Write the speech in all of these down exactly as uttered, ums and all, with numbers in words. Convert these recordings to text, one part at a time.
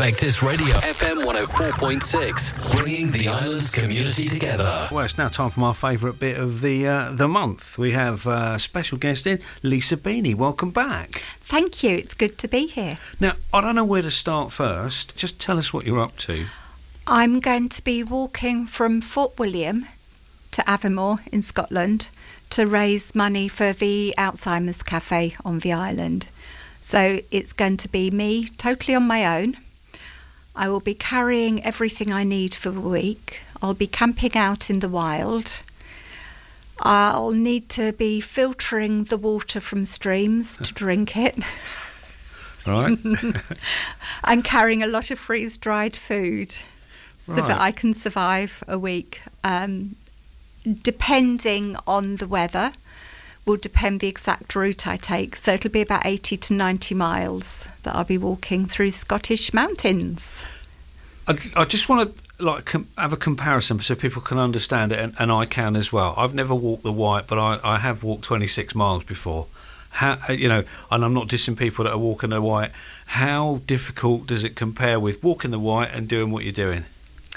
Vectis Radio, F M one oh four point six, bringing the island's community together. Well, it's now time for my favourite bit of the uh, the month. We have uh, special guest in, Lisa Beanie. Welcome back. Thank you. It's good to be here. Now, I don't know where to start first. Just tell us what you're up to. I'm going to be walking from Fort William to Aviemore in Scotland to raise money for the Alzheimer's Cafe on the island. So it's going to be me totally on my own. I will be carrying everything I need for the week. I'll be camping out in the wild. I'll need to be filtering the water from streams to drink it. Right. And carrying a lot of freeze-dried food so Right. that I can survive a week. Um, depending on the weather, will depend the exact route I take. So it'll be about eighty to ninety miles that I'll be walking through Scottish mountains. I, I just want to like com- have a comparison so people can understand it, and, and I can as well. I've never walked the White, but I, I have walked twenty-six miles before. How, you know, and I'm not dissing people that are walking the White. How difficult does it compare with walking the White and doing what you're doing?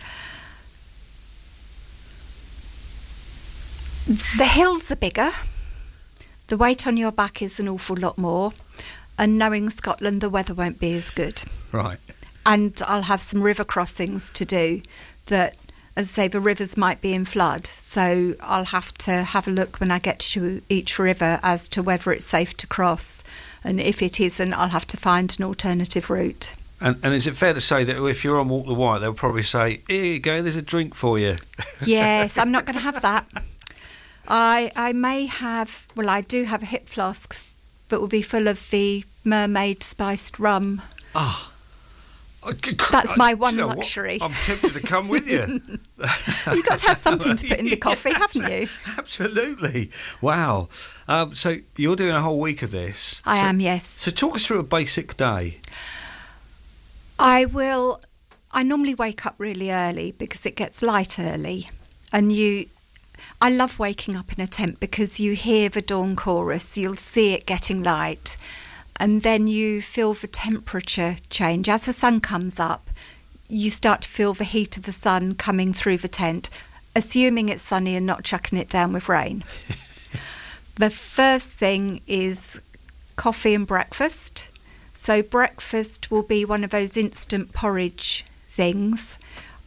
The hills are bigger. The weight on your back is an awful lot more. And knowing Scotland, the weather won't be as good. Right. And I'll have some river crossings to do that, as I say, the rivers might be in flood. So I'll have to have a look when I get to each river as to whether it's safe to cross. And if it isn't, I'll have to find an alternative route. And, and is it fair to say that if you're on Walk the White, they'll probably say, here you go, there's a drink for you? Yes, I'm not going to have that. I I may have, well, I do have a hip flask that will be full of the mermaid spiced rum. Ah. That's my one you know luxury. What? I'm tempted to come with you. You've got to have something to put in the coffee, Yeah, haven't you? Absolutely. Wow. Um, so you're doing a whole week of this. I so, am, yes. So talk us through a basic day. I will, I normally wake up really early because it gets light early. And you, I love waking up in a tent because you hear the dawn chorus, you'll see it getting light, and then you feel the temperature change. As the sun comes up, you start to feel the heat of the sun coming through the tent, assuming it's sunny and not chucking it down with rain. The first thing is coffee and breakfast. So breakfast will be one of those instant porridge things.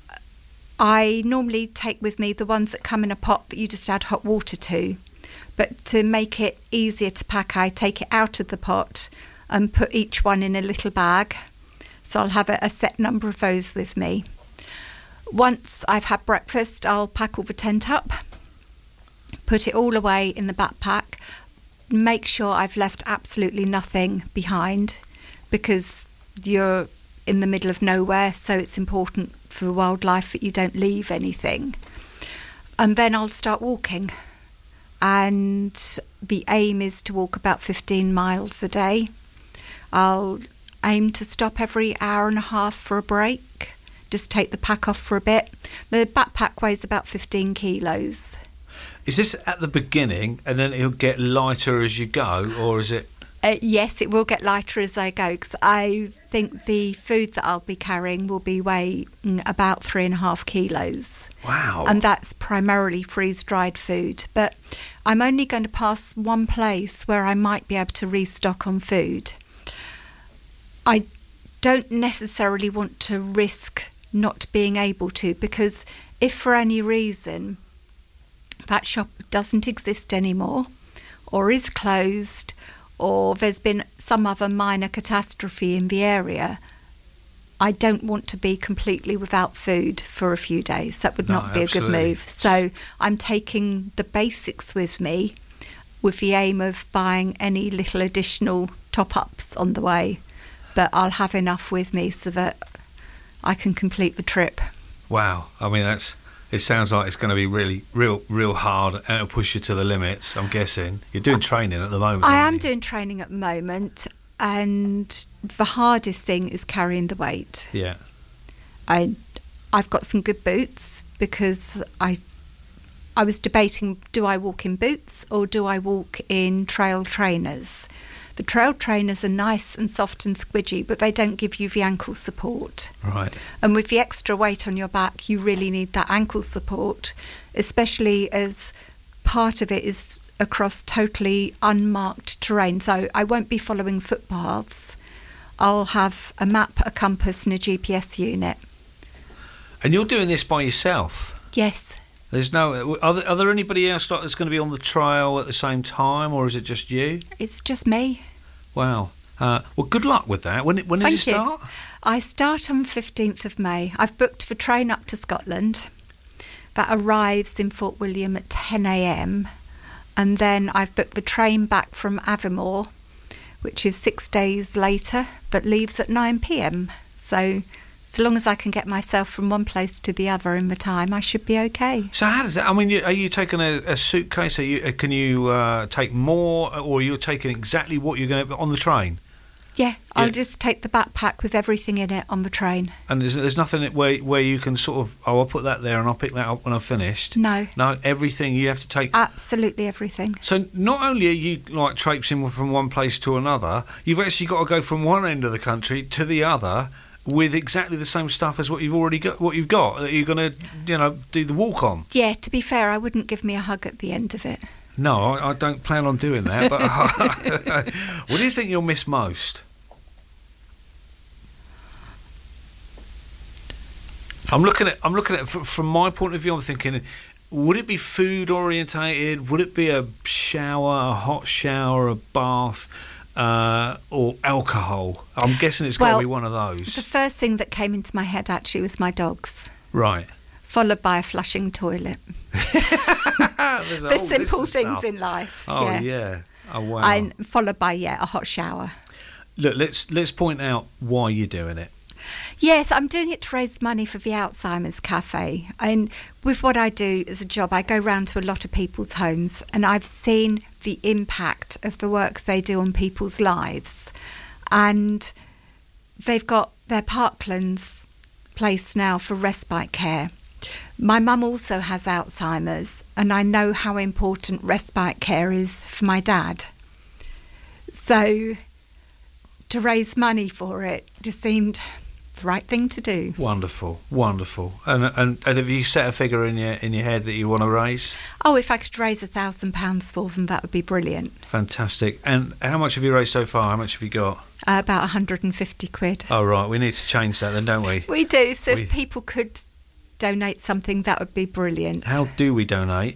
I normally take with me the ones that come in a pot that you just add hot water to. But to make it easier to pack, I take it out of the pot and put each one in a little bag. So I'll have a, a set number of those with me. Once I've had breakfast, I'll pack all the tent up, put it all away in the backpack, make sure I've left absolutely nothing behind because you're in the middle of nowhere, so it's important for wildlife that you don't leave anything. And then I'll start walking. And the aim is to walk about fifteen miles a day. I'll aim to stop every hour and a half for a break, just take the pack off for a bit. The backpack weighs about fifteen kilos. Is this at the beginning and then it'll get lighter as you go, or is it? Uh, yes, it will get lighter as I go because I think the food that I'll be carrying will be weighing about three and a half kilos. Wow. And that's primarily freeze-dried food. But I'm only going to pass one place where I might be able to restock on food. I don't necessarily want to risk not being able to because if for any reason that shop doesn't exist anymore or is closed or there's been some other minor catastrophe in the area, I don't want to be completely without food for a few days. That would No, not be absolutely. a good move. So I'm taking the basics with me with the aim of buying any little additional top-ups on the way. But I'll have enough with me so that I can complete the trip. Wow. I mean, that's. It sounds like it's going to be really, real, real hard, and it'll push you to the limits. I'm guessing you're doing training at the moment. I aren't am you? doing training at the moment, and the hardest thing is carrying the weight. Yeah. I, I've got some good boots because I, I was debating: do I walk in boots or do I walk in trail trainers? The trail trainers are nice and soft and squidgy, but they don't give you the ankle support. Right. And with the extra weight on your back, you really need that ankle support, especially as part of it is across totally unmarked terrain. So I won't be following footpaths. I'll have a map, a compass and a G P S unit. And you're doing this by yourself? Yes. There's no. Are there, are there anybody else like that's going to be on the trail at the same time, or is it just you? It's just me. Wow. Uh, well, good luck with that. When when does Thank it start? You. I start on fifteenth of May. I've booked the train up to Scotland. That arrives in Fort William at ten a.m. And then I've booked the train back from Aviemore, which is six days later, but leaves at nine p.m. So as long as I can get myself from one place to the other in the time, I should be okay. So how does that, I mean, you, are you taking a, a suitcase? Are you, can you uh, take more, or are you taking exactly what you're going to on the train? Yeah, I'll Yeah. just take the backpack with everything in it on the train. And there's, there's nothing where where you can sort of, oh, I'll put that there and I'll pick that up when I've finished. No. No, everything you have to take. Absolutely everything. So not only are you like traipsing from one place to another, you've actually got to go from one end of the country to the other with exactly the same stuff as what you've already got. What you've got that you're going to, you know, do the walk on. Yeah, to be fair, I wouldn't give me a hug at the end of it. No, I, I don't plan on doing that. But what do you think you'll miss most? I'm looking at. I'm looking at. From my point of view, I'm thinking, would it be food orientated? Would it be a shower, a hot shower, a bath, uh, or alcohol? I'm guessing it's got Well, to be one of those. The first thing that came into my head actually was my dogs, Right. followed by a flushing toilet. There's a The whole list simple of things stuff. in life. Oh yeah. yeah. Oh wow. And followed by yeah, a hot shower. Look, let's let's point out why you're doing it. Yes, I'm doing it to raise money for the Alzheimer's Cafe. And with what I do as a job, I go round to a lot of people's homes and I've seen the impact of the work they do on people's lives. And they've got their Parklands place now for respite care. My mum also has Alzheimer's and I know how important respite care is for my dad. So to raise money for it just seemed the right thing to do. Wonderful, wonderful. And, and and have you set a figure in your in your head that you want to raise? Oh, if I could raise a thousand pounds for them, that would be brilliant. Fantastic. And how much have you raised so far? How much have you got? Uh, about one hundred fifty quid. Oh right, we need to change that then, don't we? We do. So We- if people could donate something, that would be brilliant. How do we donate?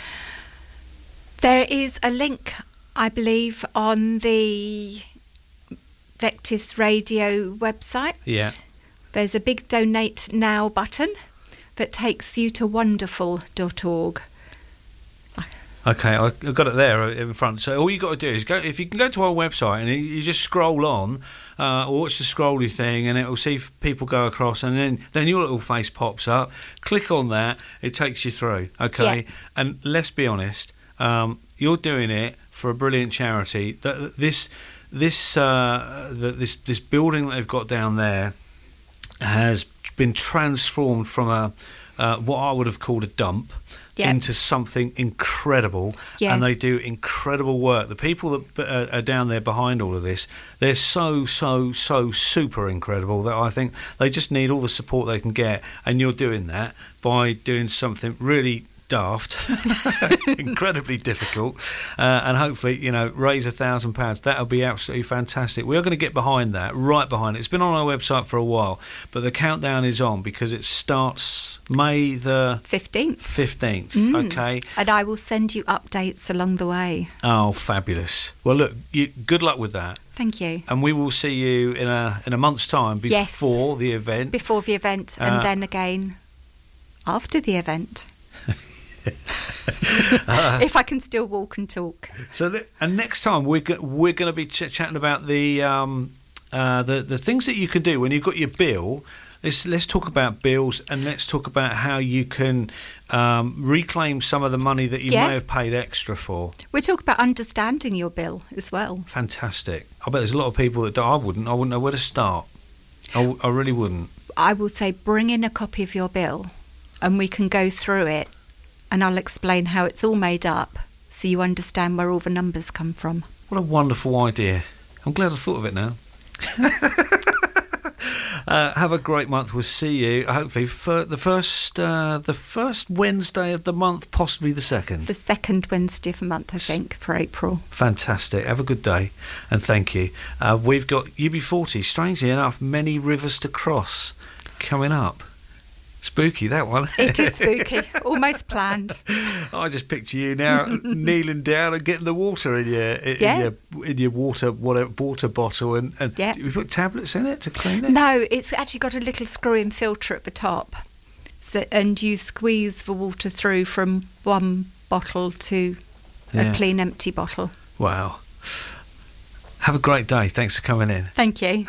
There is a link, I believe, on the Vectis Radio website. Yeah. There's a big donate now button that takes you to wonderful dot org. Okay, I- I've got it there in front. So all you got to do is go. If you can go to our website and you- you just scroll on, uh, or watch the scrolly thing, and it will see if people go across, and then then your little face pops up. Click on that; it takes you through. Okay, Yeah. and let's be honest, um, you're doing it for a brilliant charity. That this this uh, the, this this building that they've got down there has been transformed from a uh, what I would have called a dump Yep. into something incredible, Yeah. and they do incredible work. The people that uh, are down there behind all of this, they're so so so super incredible that I think they just need all the support they can get, and you're doing that by doing something really daft, incredibly difficult, uh, and hopefully, you know, raise a thousand pounds. That'll be absolutely fantastic. We are going to get behind that, right behind it. It's been on our website for a while, but the countdown is on because it starts May the fifteenth. fifteenth. Mm. Okay. And I will send you updates along the way. Oh, fabulous. Well, look, you, good luck with that. Thank you. And we will see you in a in a month's time Yes. before the event. Before the event and Uh, then again after the event. If I can still walk and talk. So, th- and next time we're go- we're going to be ch- chatting about the um, uh, the the things that you can do when you've got your bill. Let's let's talk about bills, and let's talk about how you can um, reclaim some of the money that you Yeah. may have paid extra for. We'll talk about understanding your bill as well. Fantastic. I bet there's a lot of people that do- I wouldn't. I wouldn't know where to start. I, w- I really wouldn't. I will say bring in a copy of your bill and we can go through it and I'll explain how it's all made up so you understand where all the numbers come from. What a wonderful idea. I'm glad I thought of it now. Uh, have a great month. We'll see you hopefully for the first uh, the first Wednesday of the month, possibly the second. The second Wednesday of the month, I think, for April. Fantastic. Have a good day, and thank you. Uh, we've got U B forty. Strangely enough, Many Rivers to Cross coming up. Spooky, that one. It is spooky. Almost planned. I just picture you now kneeling down and getting the water in your in, Yeah. your, in your water whatever water bottle, and, and Yeah. do you put tablets in it to clean it? No, it's actually got a little screw-in filter at the top, so, and you squeeze the water through from one bottle to Yeah. a clean, empty bottle. Wow. Have a great day. Thanks for coming in. Thank you.